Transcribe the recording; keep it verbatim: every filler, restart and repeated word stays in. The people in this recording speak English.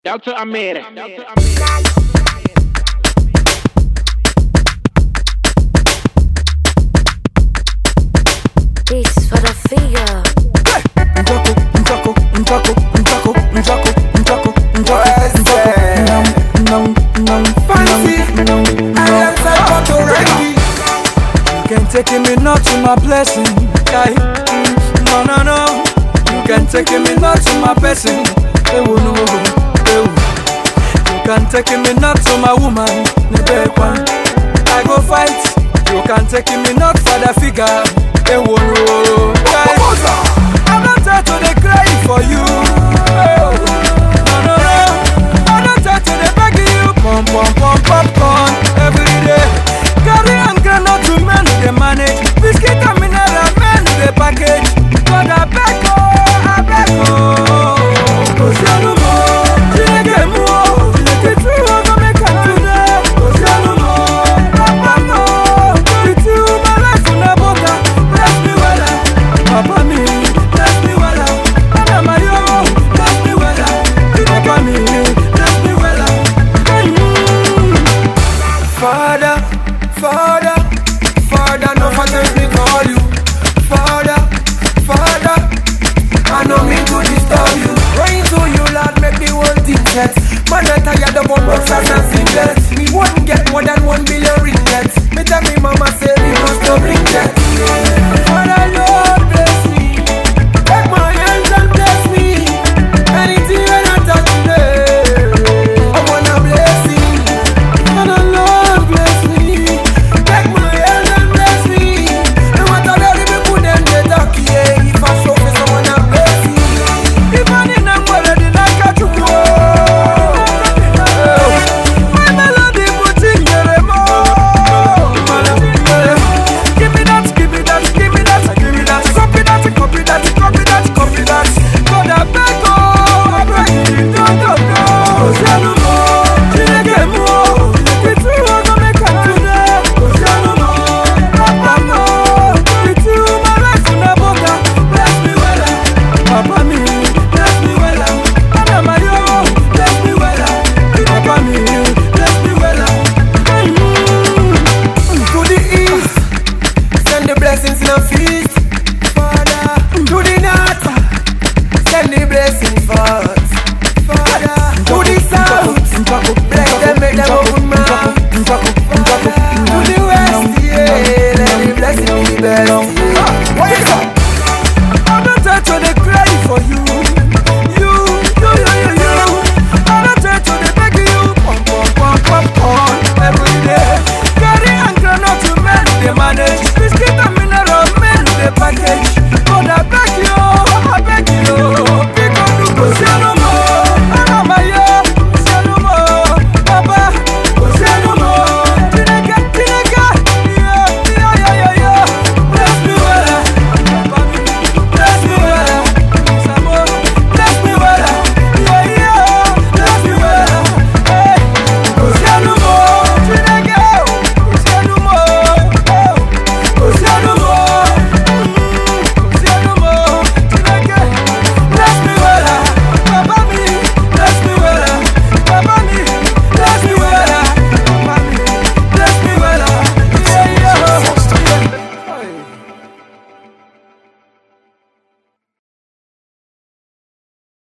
Doctor Amir. This is for the figure. Njako, njako, njako, njako, njako, njako, njako, You can take me not to my blessing. Yeah. Mm, no, no, no. You can take me not to my blessing. Hey, oh, no, hey, oh. You can take me not to my woman. I go fight. You can take me not for the figure. Hey, oh, no. I'm not there to the cry for you. Oh, no, no, no. I'm not there to the beg you. Pom, pom, pom, popcorn every day. Carry and granite to men they manage. Biscuit and mineral men they package. But I beg oh, I beg oh. Cause you no more, you ain't get more. You get through all the make up today. Cause you no more, Papa no. You two my life on a boca. Bless me well, Papa me. Bless me well, Papa my yo. Bless me well, Papa me. Bless me well. Father, Father, Father, no father me call you. Father, Father, I know me to disturb you. Rain to you, Lord, make the whole thing set. Man, I tired of one boxers and singlets. Me won't get more than one billion ringgits. Me tell me mama say me must not bring that. Father, Lord, bless me. Take my hands and bless me. Anything when I touch today, I wanna bless you. Father, Lord, bless me. Take my hands and bless me. No matter the little put them they talk, yeah. If I show me someone I bless you. If I need them, well, I did not catch you. My melody put in the remote. Give me that, give me that, give me that, give me that. Copy that, copy that, copy that, copy that. God, I beg, oh, I beg you, don't, don't, don't. Say no more, you ain't get more. You two are gonna make up today. Say no more, Papa no. You two my life on a boca. Bless me well, Papa me. Bless me well, Papa my yo. Bless me well, Papa me. Bless me well. To the east, send the blessings in a feast. Father, to the north, send the blessings forth. Father, to the south,